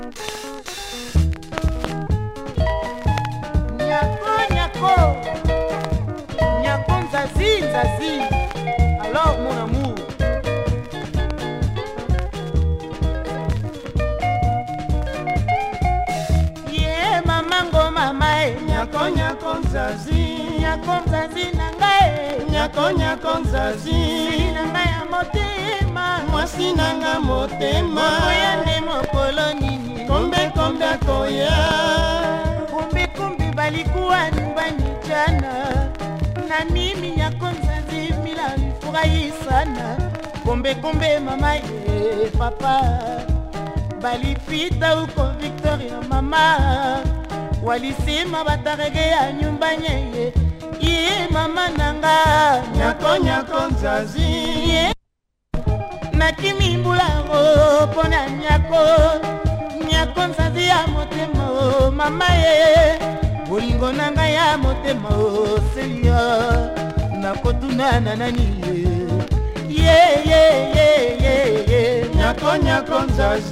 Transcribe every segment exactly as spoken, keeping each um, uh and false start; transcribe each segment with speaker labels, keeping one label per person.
Speaker 1: Nyako, nyako, nyako nzazi, nzazi. Alors mon amour, yeah mamango mama e.
Speaker 2: Nyako nyako nzazi,
Speaker 1: Nyako nzazi nangae,
Speaker 2: nyako nyako nzazi,
Speaker 1: nanga ya motema,
Speaker 2: mwasi nanga motema.
Speaker 1: moya nde mokolo nini,
Speaker 2: Kombe kombe koya,
Speaker 1: kumbi kumbi balikuwa nyumbani jana, na mimi nyako nzazi mila nifurahi sana. Kombe kombe mama ye papa, balipita uko Victoria mama, walisema bataregea nyumbani ye. Ye mama nanga
Speaker 2: nyako nyako nzazi,
Speaker 1: ye nakimi mbularo pona nyako, nyako nzazi ya motema o mama ye, bolingo nanga ya motema o selia, nakotuna na nani ye ye ye ye ye
Speaker 2: nyako nyako nzazi,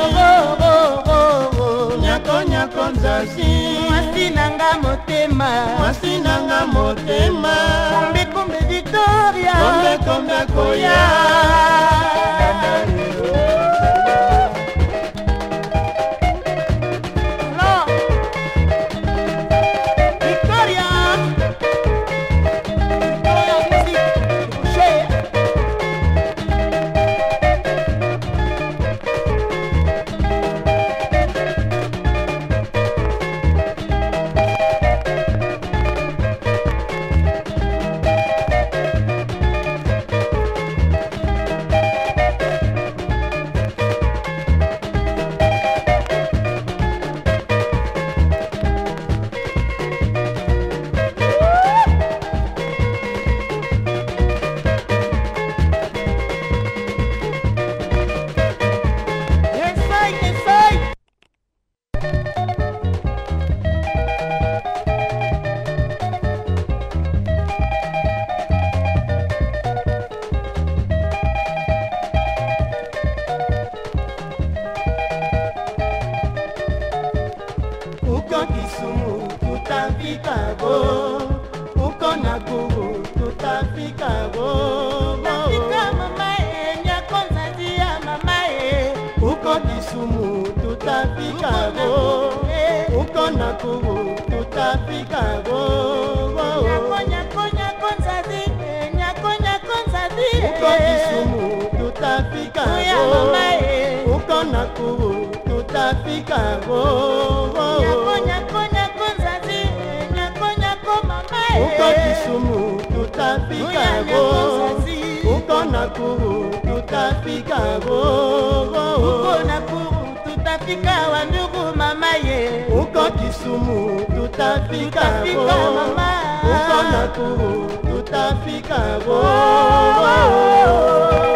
Speaker 2: nyako nyako nzazi,
Speaker 1: mwasi nanga motema,
Speaker 2: mwasi nanga motema.
Speaker 1: kombe kombe Victoria,
Speaker 2: Kombe kombe koya,
Speaker 1: no Victoria, Victoria musique, coucher.
Speaker 2: uko Kisumu tutafika go, uko Nakuru tutafika go.
Speaker 1: Tafika mama e, nyako nzazi ya mama e,
Speaker 2: Uko Kisumu tutafika go, uko Nakuru tutafika go.
Speaker 1: nyako nyako nyako nzazi e, nyako nyako nzazi e,
Speaker 2: Uko Kisumu tutafika
Speaker 1: ya
Speaker 2: go,
Speaker 1: mama e,
Speaker 2: uko Nakuru tutafika go.
Speaker 1: nyako nyako nyako nzazi e, nyako nyako mama e,
Speaker 2: Uko Kisumu tutafika go, uko Nakuru tutafika go.
Speaker 1: uko Nakuru tutafika wandugu mama ye,
Speaker 2: Uko Kisumu tutafika
Speaker 1: tutafika
Speaker 2: go,
Speaker 1: mama,
Speaker 2: uko Nakuru tutafika go.